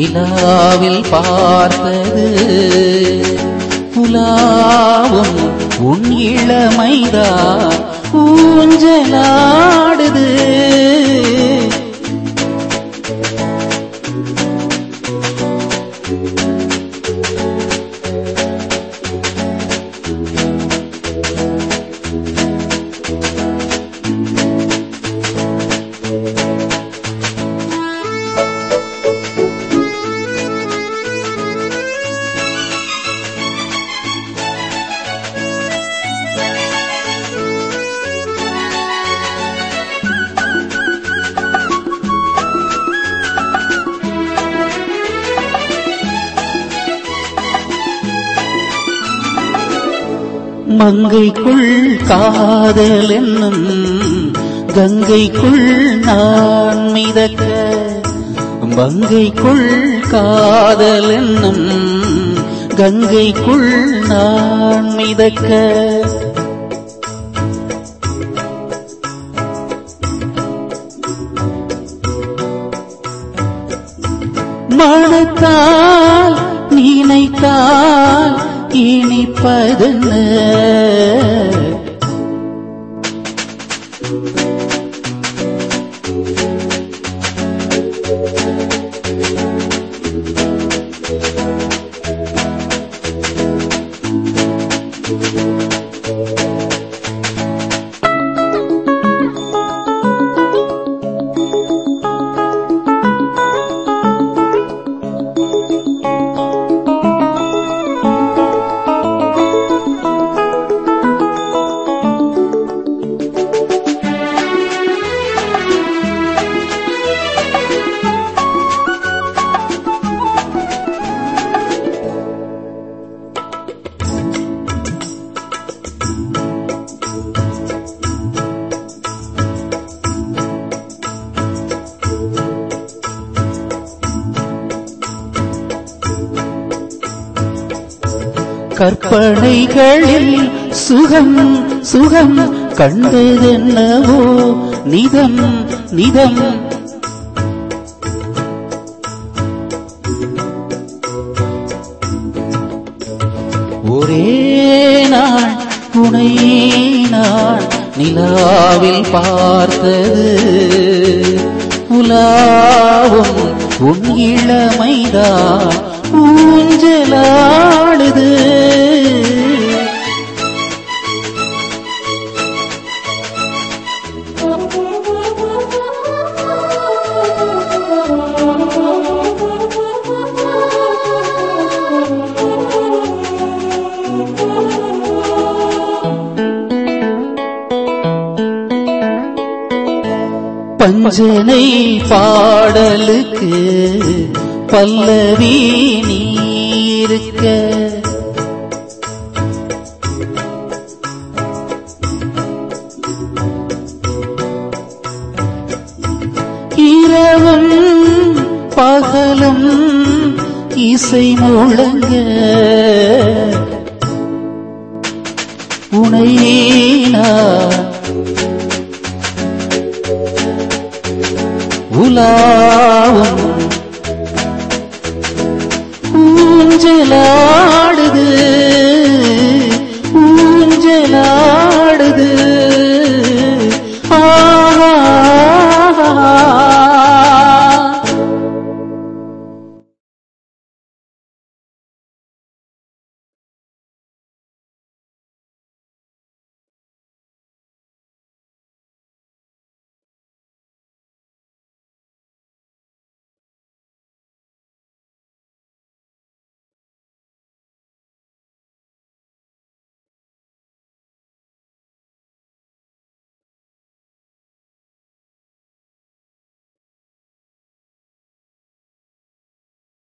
நிலாவில் பார்த்தது புலாவும் உன் இளமைதான் ஊஞ்சலாடுது. மங்கைக்குள் காதல் என்னும் கங்கைக்குள் நான் மிதக்க, மங்கைக்குள் காதல் என்னும் கங்கைக்குள் நான் மிதக்க, மனத்தால் நினைத்தால் இனிப்பதென்ன, கற்பனைகளில் சுகம் சுகம் கண்டதென்னவோ நிதம் நிதம், ஒரே நாள் துணை நாள் நிலாவில் பார்த்தது உலாவும் உன் இளமைதான் ஊஞ்சலாடுது. பஞ்சனை பாடலுக்கு பல்லவி நீ இருக்க, இரவும் பகலும் இசை முழங்க, உனை நான் உலாவும் ஊஞ்சலா